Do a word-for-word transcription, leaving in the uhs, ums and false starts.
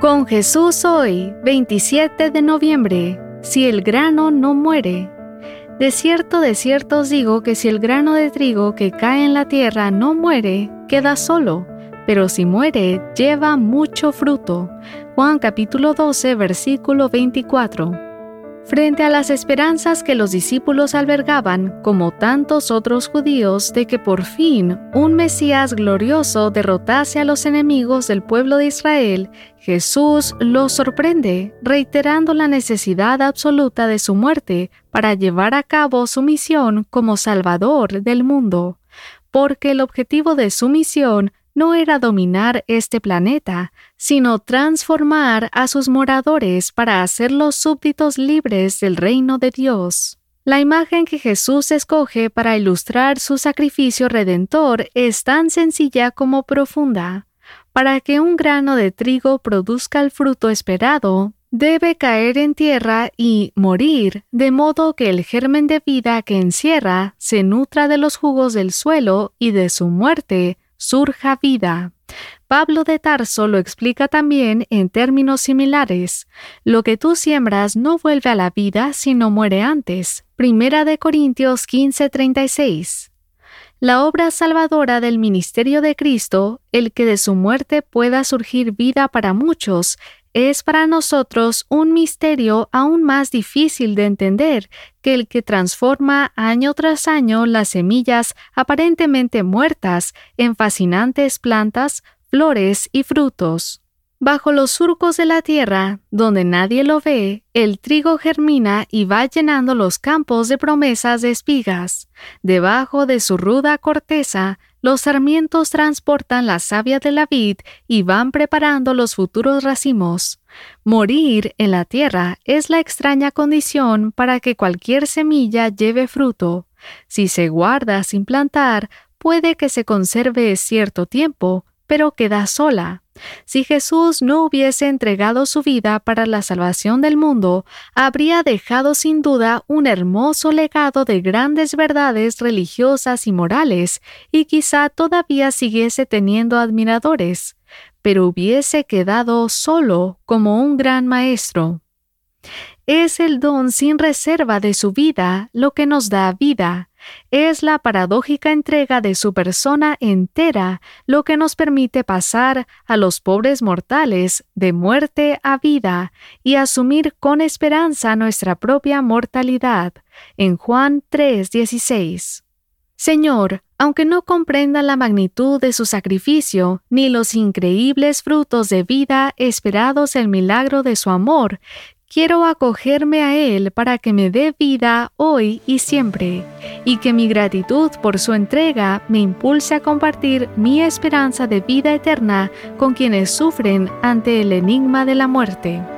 Con Jesús hoy, veintisiete de noviembre, si el grano no muere. De cierto, de cierto os digo que si el grano de trigo que cae en la tierra no muere, queda solo, pero si muere, lleva mucho fruto. Juan capítulo doce, versículo veinticuatro. Frente a las esperanzas que los discípulos albergaban, como tantos otros judíos, de que por fin un Mesías glorioso derrotase a los enemigos del pueblo de Israel, Jesús los sorprende, reiterando la necesidad absoluta de su muerte para llevar a cabo su misión como Salvador del mundo, porque el objetivo de su misión no era dominar este planeta, sino transformar a sus moradores para hacerlos súbditos libres del reino de Dios. La imagen que Jesús escoge para ilustrar su sacrificio redentor es tan sencilla como profunda. Para que un grano de trigo produzca el fruto esperado, debe caer en tierra y morir, de modo que el germen de vida que encierra se nutra de los jugos del suelo y de su muerte surja vida. Pablo de Tarso lo explica también en términos similares. Lo que tú siembras no vuelve a la vida, sino muere antes. Primera de Corintios quince, treinta y seis. La obra salvadora del ministerio de Cristo, el que de su muerte pueda surgir vida para muchos, es para nosotros un misterio aún más difícil de entender que el que transforma año tras año las semillas aparentemente muertas en fascinantes plantas, flores y frutos. Bajo los surcos de la tierra, donde nadie lo ve, el trigo germina y va llenando los campos de promesas de espigas. Debajo de su ruda corteza, los sarmientos transportan la savia de la vid y van preparando los futuros racimos. Morir en la tierra es la extraña condición para que cualquier semilla lleve fruto. Si se guarda sin plantar, puede que se conserve cierto tiempo, pero queda sola. Si Jesús no hubiese entregado su vida para la salvación del mundo, habría dejado sin duda un hermoso legado de grandes verdades religiosas y morales, y quizá todavía siguiese teniendo admiradores, pero hubiese quedado solo como un gran maestro. Es el don sin reserva de su vida lo que nos da vida. Es la paradójica entrega de su persona entera lo que nos permite pasar a los pobres mortales de muerte a vida y asumir con esperanza nuestra propia mortalidad. En Juan tres, dieciséis. Señor, aunque no comprenda la magnitud de su sacrificio, ni los increíbles frutos de vida esperados el milagro de su amor, quiero acogerme a Él para que me dé vida hoy y siempre, y que mi gratitud por su entrega me impulse a compartir mi esperanza de vida eterna con quienes sufren ante el enigma de la muerte.